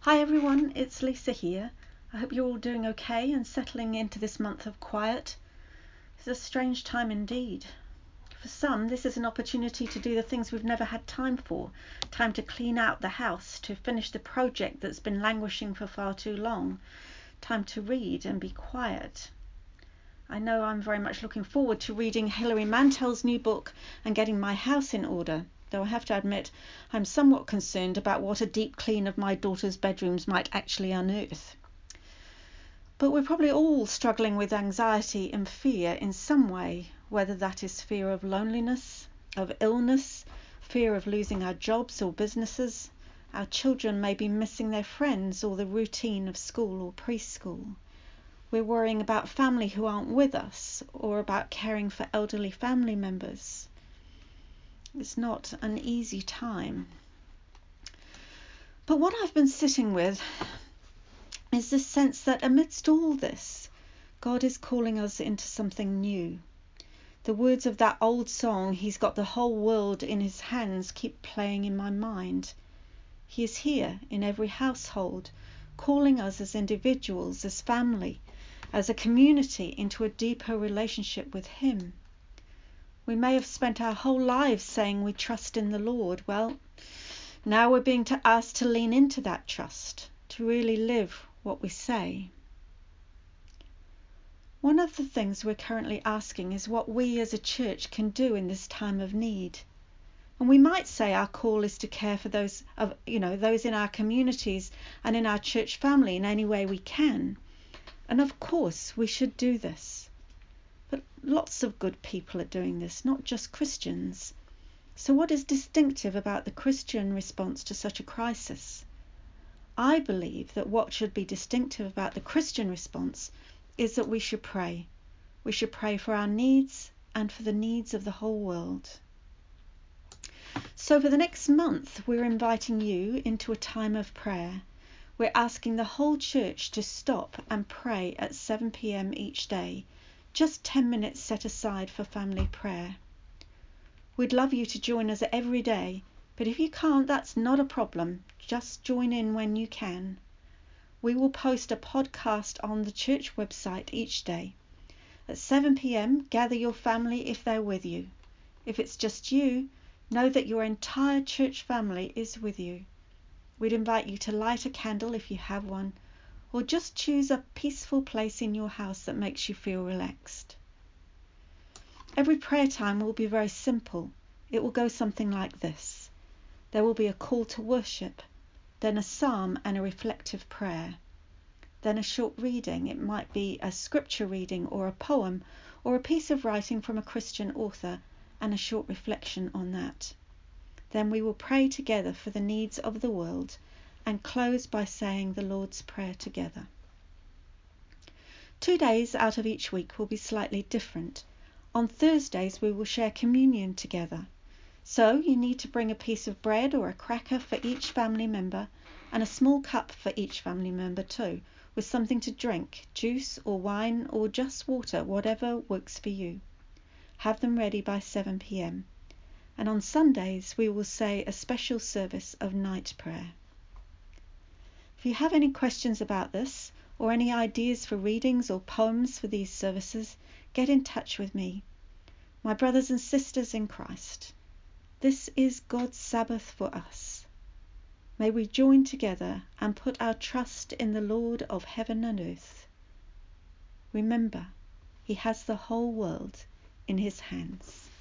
Hi everyone, it's Lisa here. I hope you're all doing okay and settling into this month of quiet. It's a strange time indeed. For some, this is an opportunity to do the things we've never had time for. Time to clean out the house, to finish the project that's been languishing for far too long. Time to read and be quiet. I know I'm very much looking forward to reading Hilary Mantel's new book and getting my house in order. Though I have to admit, I'm somewhat concerned about what a deep clean of my daughter's bedrooms might actually unearth. But we're probably all struggling with anxiety and fear in some way, whether that is fear of loneliness, of illness, fear of losing our jobs or businesses. Our children may be missing their friends or the routine of school or preschool. We're worrying about family who aren't with us or about caring for elderly family members. It's not an easy time. But what I've been sitting with is this sense that amidst all this, God is calling us into something new. The words of that old song, "He's got the whole world in his hands," keep playing in my mind. He is here in every household, calling us as individuals, as family, as a community into a deeper relationship with him. We may have spent our whole lives saying we trust in the Lord. Well, now we're being asked to lean into that trust, to really live what we say. One of the things we're currently asking is what we as a church can do in this time of need. And we might say our call is to care for those in our communities and in our church family in any way we can. And of course we should do this. But lots of good people are doing this, not just Christians. So what is distinctive about the Christian response to such a crisis? I believe that what should be distinctive about the Christian response is that we should pray. We should pray for our needs and for the needs of the whole world. So for the next month, we're inviting you into a time of prayer. We're asking the whole church to stop and pray at 7 p.m. each day. Just 10 minutes set aside for family prayer. We'd love you to join us every day, but if you can't, that's not a problem. Just join in when you can. We will post a podcast on the church website each day. At 7 p.m, gather your family if they're with you. If it's just you, know that your entire church family is with you. We'd invite you to light a candle if you have one, or just choose a peaceful place in your house that makes you feel relaxed. Every prayer time will be very simple. It will go something like this. There will be a call to worship, then a psalm and a reflective prayer, then a short reading. It might be a scripture reading or a poem or a piece of writing from a Christian author and a short reflection on that. Then we will pray together for the needs of the world and close by saying the Lord's Prayer together. 2 days out of each week will be slightly different. On Thursdays we will share communion together. So you need to bring a piece of bread or a cracker for each family member and a small cup for each family member too, with something to drink, juice or wine or just water, whatever works for you. Have them ready by 7 p.m. And on Sundays we will say a special service of night prayer. If you have any questions about this or any ideas for readings or poems for these services, get in touch with me. My brothers and sisters in Christ, this is God's Sabbath for us. May we join together and put our trust in the Lord of heaven and earth. Remember, he has the whole world in his hands.